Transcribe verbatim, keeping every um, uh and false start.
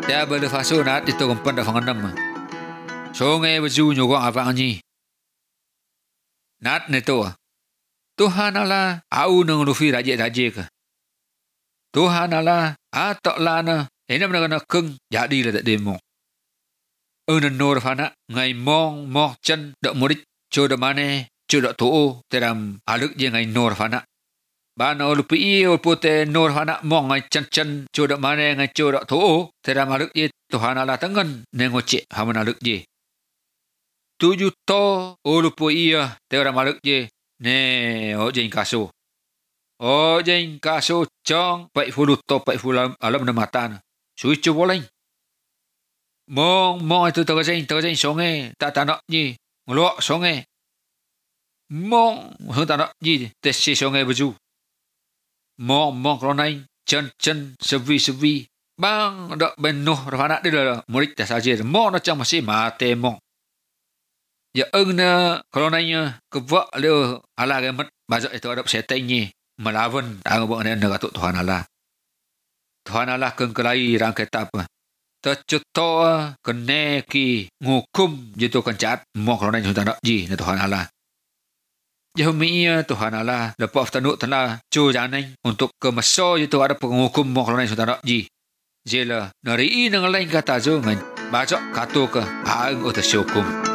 Ya bela faso nat itu kompan da fanganam. Songe baju nyogong avang ni. Nat neto. Tuhan Allah au nang lufi raje-raje ke. Tuhan Allah atok lana enam nak keng jadi la tak demo. Eunan nor fana ngai mong mok chen dak murid cho da mane cho dak to teram aluk je ngai nor fana. Ban ol pi ol pote nor fana mong ngai chen chen cho dak mane ngai cho dak to teram aluk je Tuhan Allah tengen nengoce haman aluk je. Tuju to ol po iya teram aluk je ne o je kaso. O je kaso chong pai fulu to pai fulu alam na matan. Sui chu boleh. Mong mong itu terjeng terjeng songe tak tanak ni ngelok songe mong hang tanak ni tesi songe baju mong mong kronai chen chen sevi sevi bang dak benuh rafana dia murid dah saja mong dah macam masih mate mong ya engna kronainya kebak le ala gemet bazak itu adap seteng ni melawan ang buat anda katuk Tuhan Allah Tuhan Allah keng kelai rang kitab tercetua kene ki ngukum jitu kencat mo kalau nanti tak ji na Tuhan Allah. Jahumia Tuhan Allah lepas tanuk telah cu janai untuk ke meso jitu ada pengukum mo kalau nanti tak ji. Jela nari nang lain kata zo ngan baca katu ke aang utas hukum.